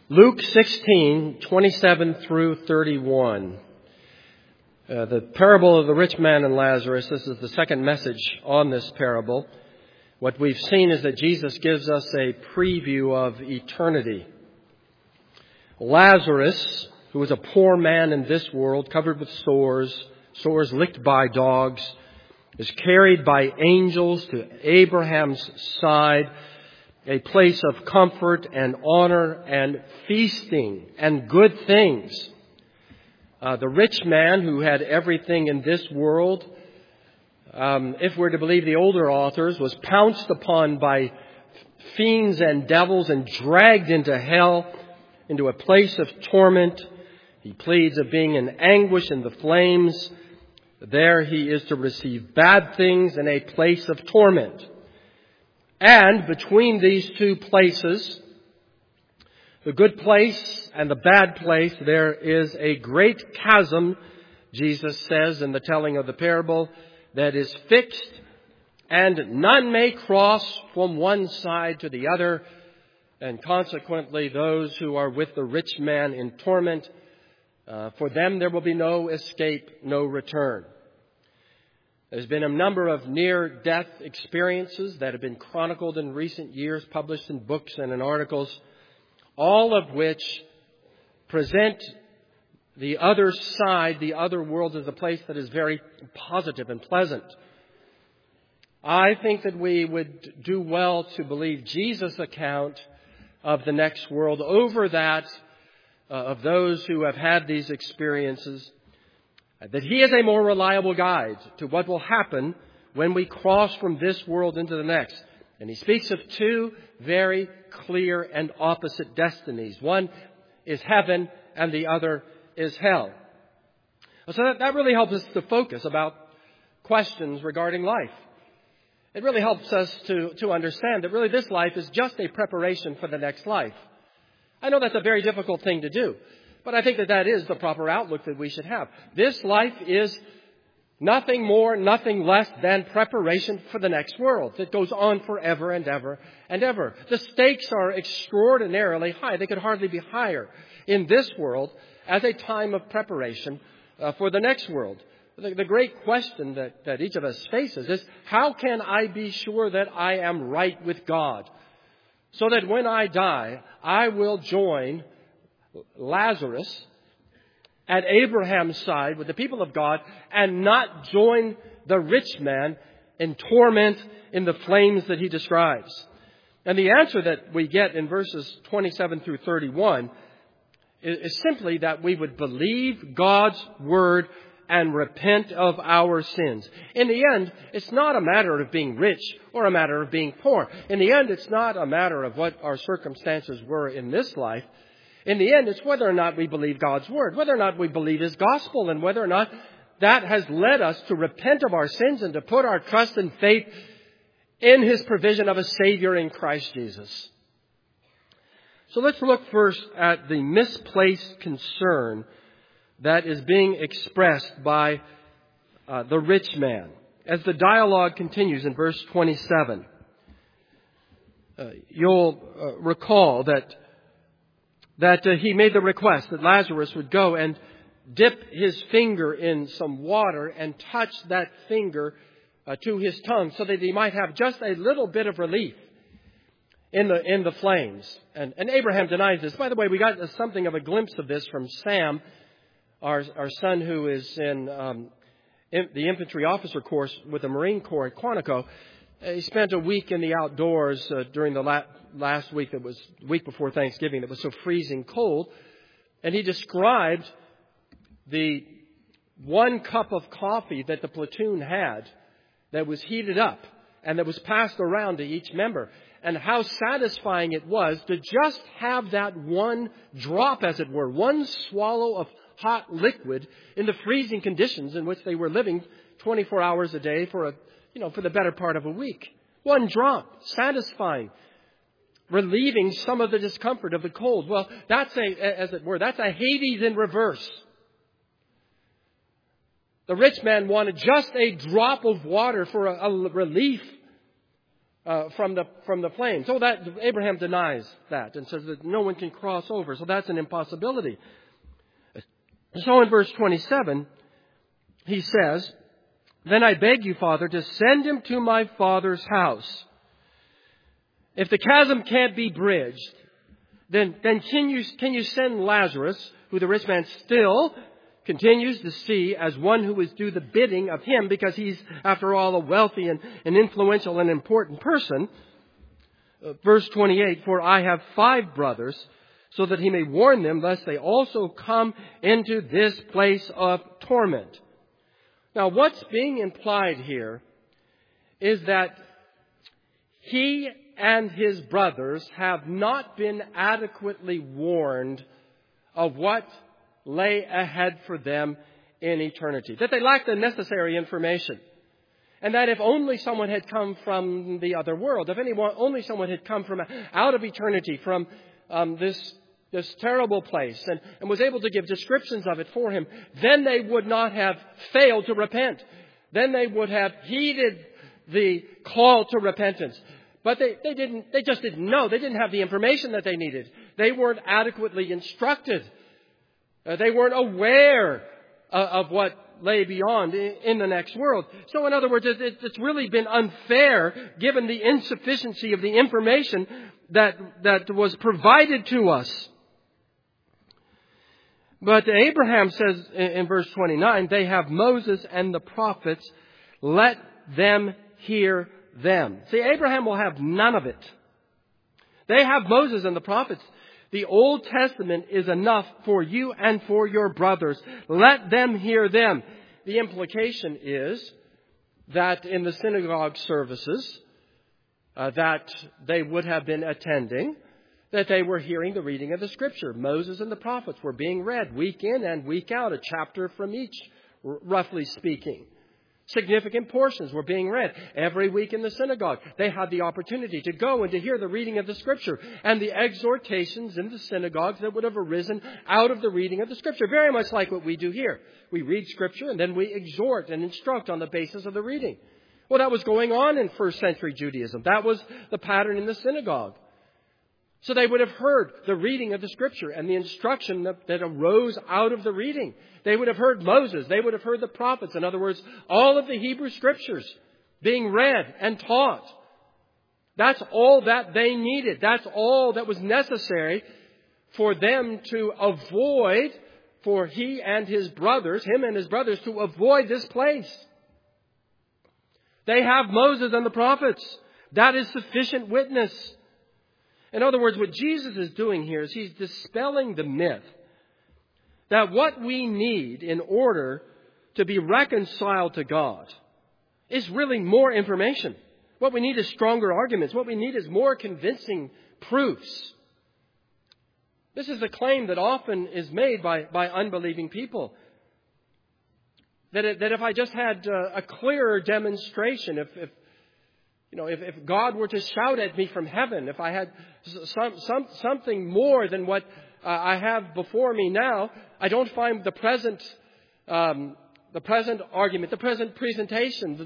Luke 16:27 through 31. The parable of the rich man and Lazarus. This is the second message on this parable. What we've seen is that Jesus gives us a preview of eternity. Lazarus, who was a poor man in this world, covered with sores licked by dogs, is carried by angels to Abraham's side, a place of comfort and honor and feasting and good things. The rich man who had everything in this world, if we're to believe the older authors, was pounced upon by fiends and devils and dragged into hell, into a place of torment. He pleads of being in anguish in the flames. There he is to receive bad things in a place of torment. And between these two places, the good place and the bad place, there is a great chasm, Jesus says in the telling of the parable, that is fixed, and none may cross from one side to the other. And consequently, those who are with the rich man in torment, for them there will be no escape, no return. There's been a number of near-death experiences that have been chronicled in recent years, published in books and in articles, all of which present the other side, the other world, as a place that is very positive and pleasant. I think that we would do well to believe Jesus' account of the next world over that of those who have had these experiences, that he is a more reliable guide to what will happen when we cross from this world into the next. And he speaks of two very clear and opposite destinies. One is heaven and the other is hell. So that really helps us to focus about questions regarding life. It really helps us to understand that really this life is just a preparation for the next life. I know that's a very difficult thing to do, but I think that is the proper outlook that we should have. This life is nothing more, nothing less than preparation for the next world that goes on forever and ever and ever. The stakes are extraordinarily high. They could hardly be higher in this world as a time of preparation for the next world. The great question that each of us faces is, how can I be sure that I am right with God, so that when I die, I will join Lazarus at Abraham's side with the people of God and not join the rich man in torment in the flames that he describes? And the answer that we get in verses 27 through 31 is simply that we would believe God's word and repent of our sins. In the end, it's not a matter of being rich or a matter of being poor. In the end, it's not a matter of what our circumstances were in this life. In the end, it's whether or not we believe God's word, whether or not we believe his gospel, and whether or not that has led us to repent of our sins and to put our trust and faith in his provision of a Savior in Christ Jesus. So let's look first at the misplaced concern that is being expressed by the rich man. As the dialogue continues in verse 27, you'll recall that he made the request that Lazarus would go and dip his finger in some water and touch that finger to his tongue, so that he might have just a little bit of relief in the flames. And Abraham denies this. By the way, we got something of a glimpse of this from Sam, our son, who is in the infantry officer course with the Marine Corps at Quantico. He spent a week in the outdoors during the last week, that was week before Thanksgiving, that was so freezing cold. And he described the 1 cup of coffee that the platoon had that was heated up and that was passed around to each member, and how satisfying it was to just have that one drop, as it were, one swallow of hot liquid in the freezing conditions in which they were living 24 hours a day for the better part of a week. One drop, satisfying, relieving some of the discomfort of the cold. Well, that's a Hades in reverse. The rich man wanted just a drop of water for a relief from the flame. So that Abraham denies that and says that no one can cross over. So that's an impossibility. So in verse 27, he says, "Then I beg you, Father, to send him to my father's house. If the chasm can't be bridged, then can you send Lazarus, who the rich man still continues to see as one who is do the bidding of him, because he's, after all, a wealthy and influential and important person." Verse 28, "For I have 5 brothers, so that he may warn them, lest they also come into this place of torment." Now, what's being implied here is that he and his brothers have not been adequately warned of what lay ahead for them in eternity. That they lack the necessary information. And that if only someone had come from the other world, if only someone had come from out of eternity, from this terrible place, and was able to give descriptions of it for him, then they would not have failed to repent. Then they would have heeded the call to repentance. But they just didn't know. They didn't have the information that they needed. They weren't adequately instructed. They weren't aware of what lay beyond in the next world. So in other words, it's really been unfair given the insufficiency of the information that was provided to us. But Abraham says in verse 29, "They have Moses and the prophets. Let them hear them." See, Abraham will have none of it. They have Moses and the prophets. The Old Testament is enough for you and for your brothers. Let them hear them. The implication is that in the synagogue services that they would have been attending, that they were hearing the reading of the Scripture. Moses and the prophets were being read week in and week out, a chapter from each, roughly speaking. Significant portions were being read every week in the synagogue. They had the opportunity to go and to hear the reading of the Scripture and the exhortations in the synagogues that would have arisen out of the reading of the Scripture. Very much like what we do here. We read Scripture and then we exhort and instruct on the basis of the reading. Well, that was going on in first century Judaism. That was the pattern in the synagogue. So they would have heard the reading of the Scripture and the instruction that arose out of the reading. They would have heard Moses. They would have heard the prophets. In other words, all of the Hebrew Scriptures being read and taught. That's all that they needed. That's all that was necessary for them to avoid, for him and his brothers to avoid this place. They have Moses and the prophets. That is sufficient witness. In other words, what Jesus is doing here is he's dispelling the myth that what we need in order to be reconciled to God is really more information. What we need is stronger arguments. What we need is more convincing proofs. This is a claim that often is made by unbelieving people. That if I just had a clearer demonstration, if God were to shout at me from heaven, if I had something more than what I have before me now, I don't find the present argument, the present presentation,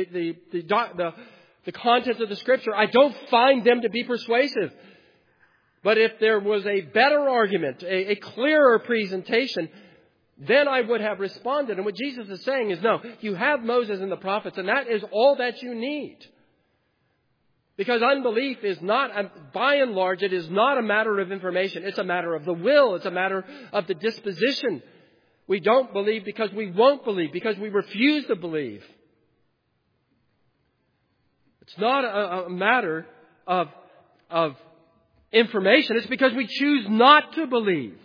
the contents of the Scripture, I don't find them to be persuasive. But if there was a better argument, a clearer presentation, then I would have responded. And what Jesus is saying is, no, you have Moses and the prophets, and that is all that you need. Because unbelief is not, by and large, it is not a matter of information. It's a matter of the will. It's a matter of the disposition. We don't believe because we won't believe, because we refuse to believe. It's not a matter of information. It's because we choose not to believe.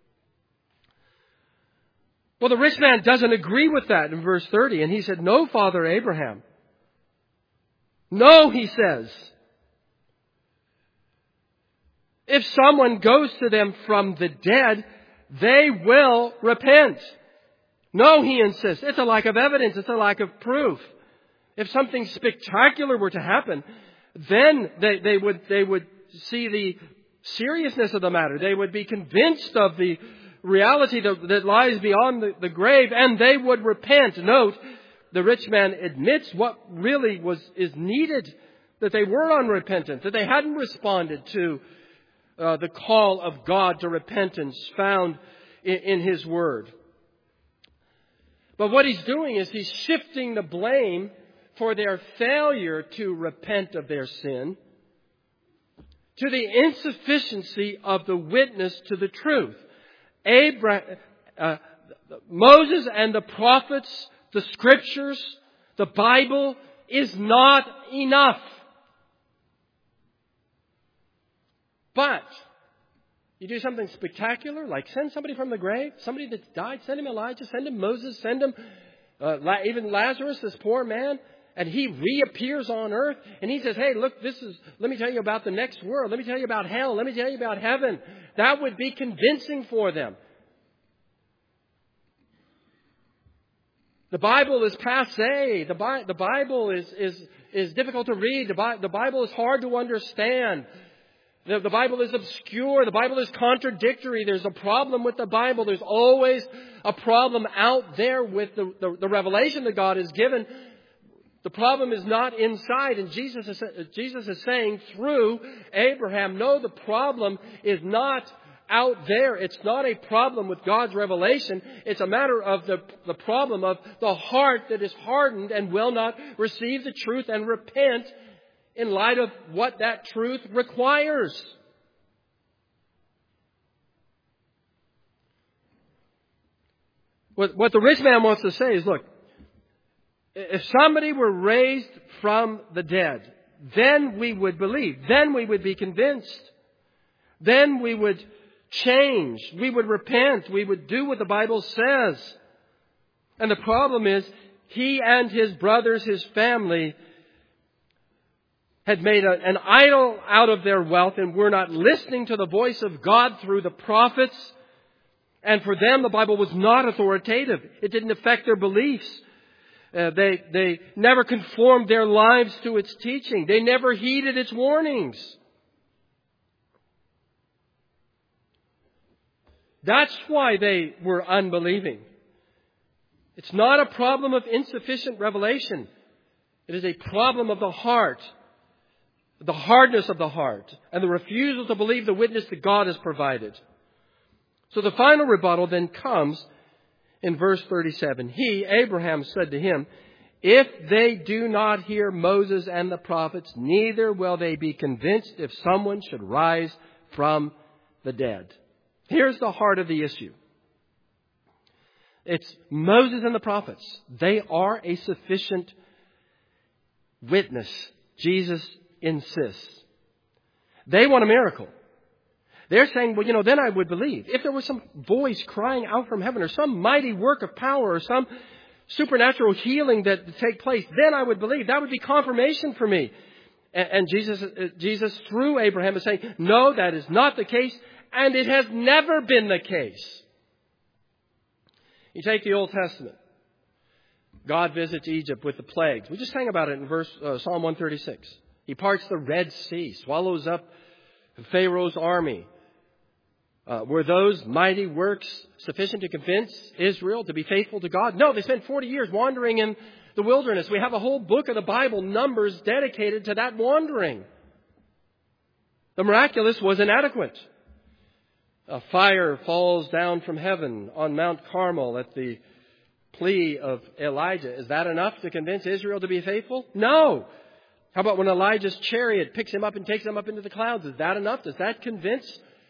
Well, the rich man doesn't agree with that in verse 30. And he said, "No, Father Abraham. No," he says. "If someone goes to them from the dead, they will repent." No, he insists. It's a lack of evidence. It's a lack of proof. If something spectacular were to happen, then they would see the seriousness of the matter. They would be convinced of the reality that lies beyond the grave, and they would repent. Note, the rich man admits what really is needed that they were unrepentant, that they hadn't responded to the call of God to repentance found in His Word. But what He's doing is He's shifting the blame for their failure to repent of their sin to the insufficiency of the witness to the truth. Moses and the prophets, the Scriptures, the Bible is not enough. But you do something spectacular, like send somebody from the grave, somebody that's died, send him Elijah, send him Moses, send him even Lazarus, this poor man, and he reappears on earth, and he says, hey, look, let me tell you about the next world. Let me tell you about hell. Let me tell you about heaven. That would be convincing for them. The Bible is passé. The Bible is difficult to read. The Bible is hard to understand. The Bible is obscure. The Bible is contradictory. There's a problem with the Bible. There's always a problem out there with the revelation that God has given. The problem is not inside. And Jesus is saying through Abraham, no, the problem is not out there. It's not a problem with God's revelation. It's a matter of the problem of the heart that is hardened and will not receive the truth and repent in light of what that truth requires. What the rich man wants to say is, look, if somebody were raised from the dead, then we would believe. Then we would be convinced. Then we would change. We would repent. We would do what the Bible says. And the problem is, he and his brothers, his family, had made an idol out of their wealth and were not listening to the voice of God through the prophets. And for them, the Bible was not authoritative. It didn't affect their beliefs. They never conformed their lives to its teaching. They never heeded its warnings. That's why they were unbelieving. It's not a problem of insufficient revelation. It is a problem of the heart, the hardness of the heart, and the refusal to believe the witness that God has provided. So the final rebuttal then comes in verse 37. He, Abraham, said to him, if they do not hear Moses and the prophets, neither will they be convinced if someone should rise from the dead. Here's the heart of the issue. It's Moses and the prophets. They are a sufficient witness. Jesus insists. They want a miracle. They're saying, well, then I would believe. If there was some voice crying out from heaven or some mighty work of power or some supernatural healing that would take place, then I would believe. That would be confirmation for me. And Jesus, through Abraham, is saying, no, that is not the case. And it has never been the case. You take the Old Testament. God visits Egypt with the plagues. We just sang about it in Psalm 136. He parts the Red Sea, swallows up Pharaoh's army. Were those mighty works sufficient to convince Israel to be faithful to God? No, they spent 40 years wandering in the wilderness. We have a whole book of the Bible, Numbers, dedicated to that wandering. The miraculous was inadequate. A fire falls down from heaven on Mount Carmel at the plea of Elijah. Is that enough to convince Israel to be faithful? No. How about when Elijah's chariot picks him up and takes him up into the clouds? Is that enough? Does that convince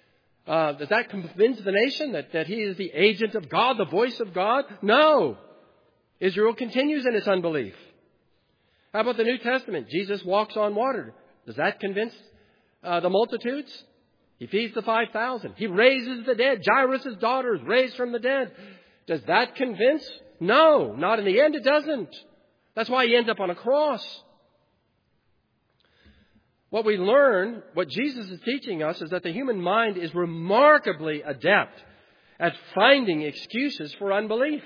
the nation that he is the agent of God, the voice of God? No. Israel continues in its unbelief. How about the New Testament? Jesus walks on water. Does that convince the multitudes? He feeds the 5,000. He raises the dead. Jairus' daughter is raised from the dead. Does that convince? No, not in the end. It doesn't. That's why he ends up on a cross. What we learn, what Jesus is teaching us, is that the human mind is remarkably adept at finding excuses for unbelief.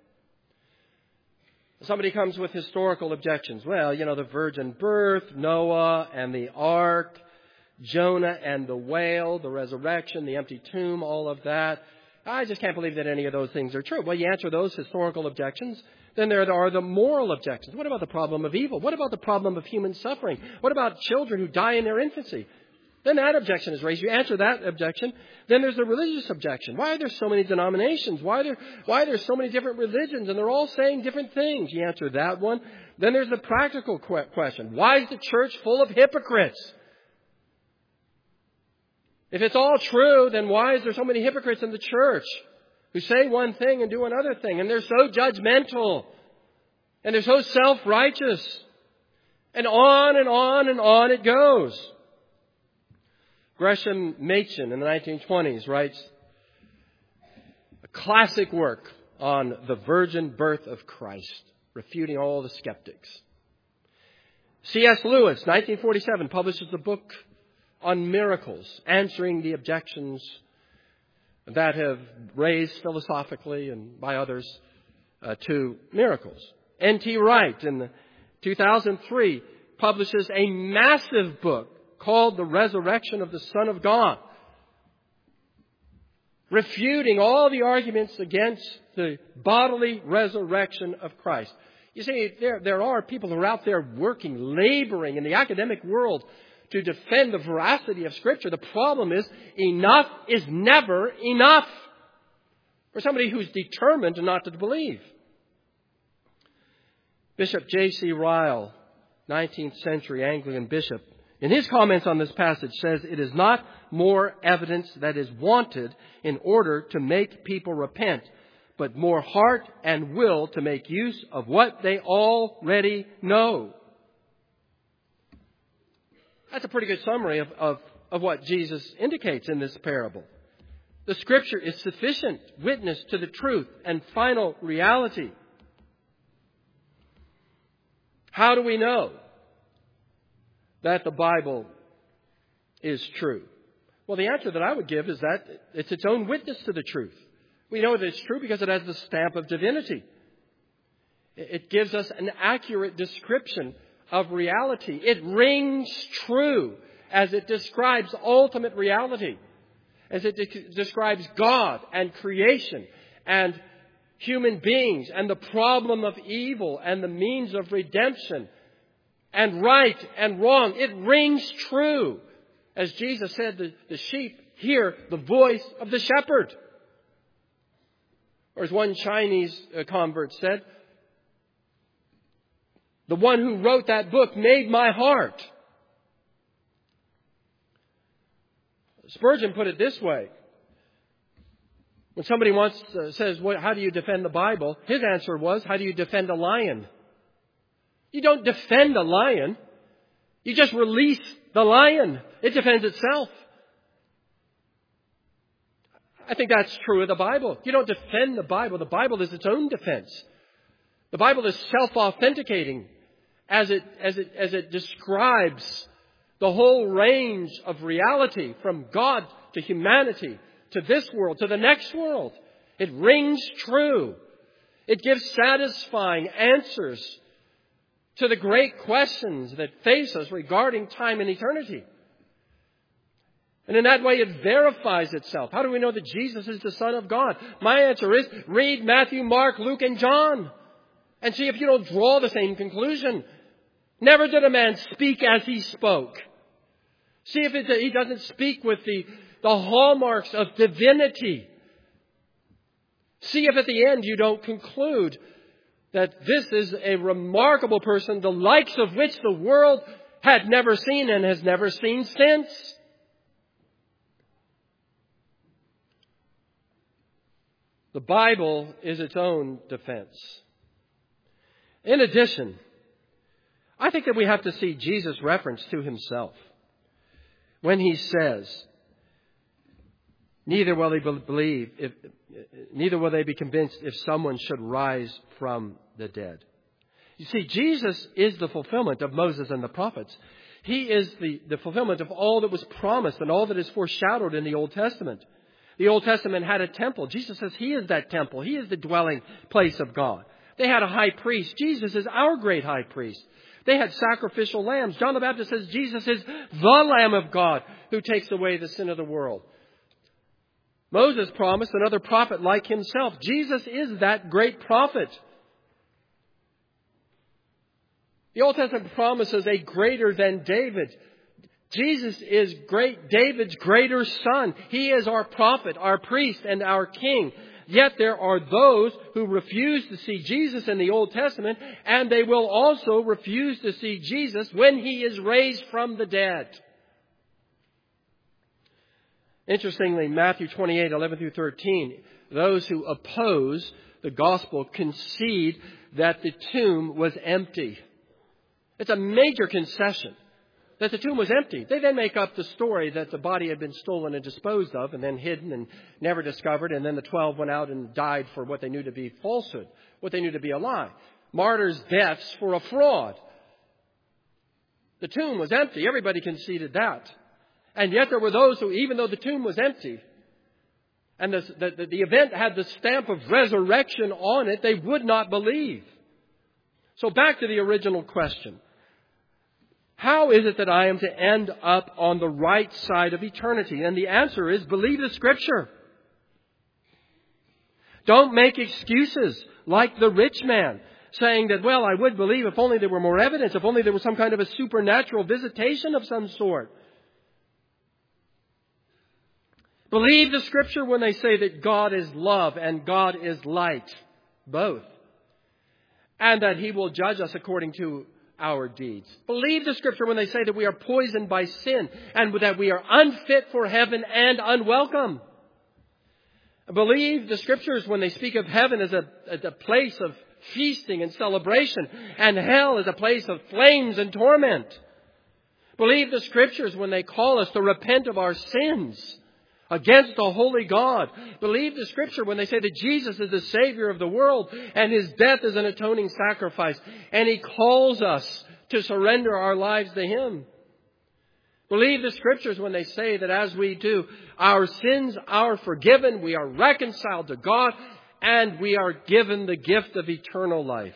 Somebody comes with historical objections. Well, the virgin birth, Noah and the ark, Jonah and the whale, the resurrection, the empty tomb, all of that. I just can't believe that any of those things are true. Well, you answer those historical objections Then there are the moral objections. What about the problem of evil? What about the problem of human suffering? What about children who die in their infancy? Then that objection is raised. You answer that objection. Then there's the religious objection. Why are there so many denominations? Why are there so many different religions and they're all saying different things? You answer that one. Then there's the practical question. Why is the church full of hypocrites? If it's all true, then why is there so many hypocrites in the church who say one thing and do another thing? And they're so judgmental. And they're so self-righteous. And on and on and on it goes. Gresham Machen in the 1920s writes a classic work on the virgin birth of Christ, refuting all the skeptics. C.S. Lewis, 1947, publishes a book on miracles, answering the objections that have raised philosophically and by others to miracles. N.T. Wright, in 2003, publishes a massive book called The Resurrection of the Son of God, refuting all the arguments against the bodily resurrection of Christ. You see, there are people who are out there working, laboring in the academic world to defend the veracity of Scripture. The problem is, enough is never enough for somebody who's determined not to believe. Bishop J.C. Ryle, 19th century Anglican bishop, in his comments on this passage says, it is not more evidence that is wanted in order to make people repent, but more heart and will to make use of what they already know. That's a pretty good summary of what Jesus indicates in this parable. The Scripture is sufficient witness to the truth and final reality. How do we know that the Bible is true? Well, the answer that I would give is that it's its own witness to the truth. We know that it's true because it has the stamp of divinity. It gives us an accurate description of reality. It rings true as it describes ultimate reality, as it describes God and creation and human beings and the problem of evil and the means of redemption and right and wrong. It rings true. As Jesus said, the sheep hear the voice of the shepherd. Or as one Chinese convert said, the one who wrote that book made my heart. Spurgeon put it this way. When somebody says, how do you defend the Bible? His answer was, how do you defend a lion? You don't defend a lion. You just release the lion. It defends itself. I think that's true of the Bible. You don't defend the Bible. The Bible is its own defense. The Bible is self-authenticating as it describes the whole range of reality from God to humanity, to this world, to the next world. It rings true. It gives satisfying answers to the great questions that face us regarding time and eternity. And in that way, it verifies itself. How do we know that Jesus is the Son of God? My answer is, read Matthew, Mark, Luke, and John, and see if you don't draw the same conclusion. Never did a man speak as he spoke. See if he doesn't speak with the hallmarks of divinity. See if at the end you don't conclude that this is a remarkable person, the likes of which the world had never seen and has never seen since. The Bible is its own defense. In addition, I think that we have to see Jesus' reference to himself when he says, neither will they be convinced if someone should rise from the dead. You see, Jesus is the fulfillment of Moses and the prophets. He is the fulfillment of all that was promised and all that is foreshadowed in the Old Testament. The Old Testament had a temple. Jesus says he is that temple. He is the dwelling place of God. They had a high priest. Jesus is our great high priest. They had sacrificial lambs. John the Baptist says Jesus is the Lamb of God who takes away the sin of the world. Moses promised another prophet like himself. Jesus is that great prophet. The Old Testament promises a greater than David. Jesus is David's greater son. He is our prophet, our priest, and our king. Yet there are those who refuse to see Jesus in the Old Testament, and they will also refuse to see Jesus when He is raised from the dead. Interestingly, Matthew 28:11 through 13, those who oppose the gospel concede that the tomb was empty. It's a major concession that the tomb was empty. They then make up the story that the body had been stolen and disposed of and then hidden and never discovered. And then the 12 went out and died for what they knew to be falsehood, what they knew to be a lie. Martyrs' deaths for a fraud. The tomb was empty. Everybody conceded that. And yet there were those who, even though the tomb was empty and the event had the stamp of resurrection on it, they would not believe. So back to the original question. How is it that I am to end up on the right side of eternity? And the answer is believe the Scripture. Don't make excuses like the rich man saying that, well, I would believe if only there were more evidence, if only there was some kind of a supernatural visitation of some sort. Believe the Scripture when they say that God is love and God is light, both. And that He will judge us according to our deeds. Believe the Scripture when they say that we are poisoned by sin and that we are unfit for heaven and unwelcome. Believe the Scriptures when they speak of heaven as a place of feasting and celebration and hell as a place of flames and torment. Believe the Scriptures when they call us to repent of our sins against a holy God. Believe the Scripture when they say that Jesus is the Savior of the world and His death is an atoning sacrifice and He calls us to surrender our lives to Him. Believe the Scriptures when they say that as we do, our sins are forgiven, we are reconciled to God, and we are given the gift of eternal life.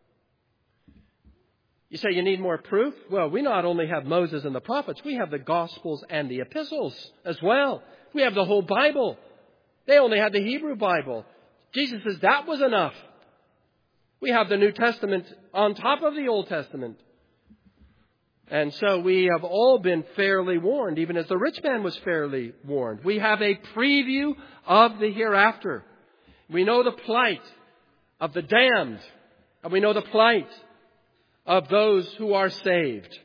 You say you need more proof? Well, we not only have Moses and the prophets, we have the Gospels and the epistles as well. We have the whole Bible. They only had the Hebrew Bible. Jesus says that was enough. We have the New Testament on top of the Old Testament. And so we have all been fairly warned, even as the rich man was fairly warned. We have a preview of the hereafter. We know the plight of the damned, and we know the plight of those who are saved.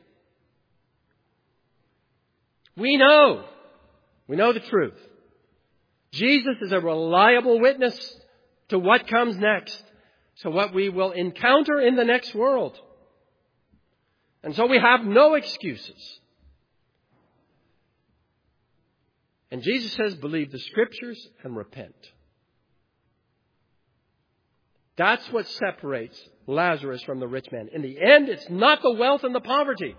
We know the truth. Jesus is a reliable witness to what comes next, to what we will encounter in the next world. And so we have no excuses. And Jesus says, believe the Scriptures and repent. That's what separates Lazarus from the rich man. In the end, it's not the wealth and the poverty.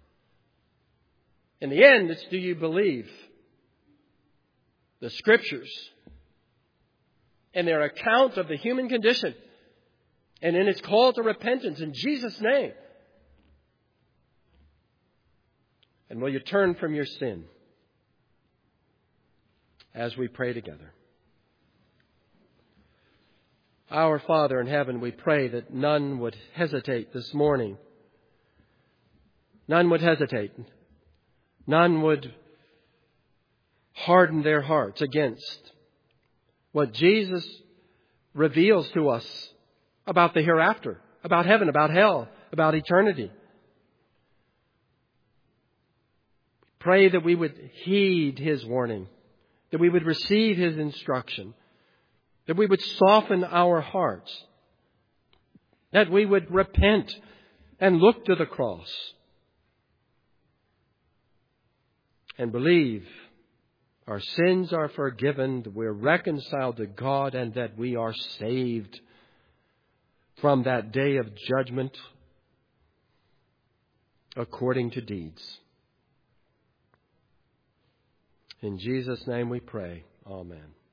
In the end, it's do you believe the Scriptures in their account of the human condition and in its call to repentance in Jesus' name? And will you turn from your sin as we pray together? Our Father in heaven, we pray that none would hesitate this morning. None would hesitate. None would harden their hearts against what Jesus reveals to us about the hereafter, about heaven, about hell, about eternity. Pray that we would heed His warning, that we would receive His instruction, that we would soften our hearts, that we would repent and look to the cross and believe our sins are forgiven, that we're reconciled to God, and that we are saved from that day of judgment according to deeds. In Jesus' name we pray. Amen.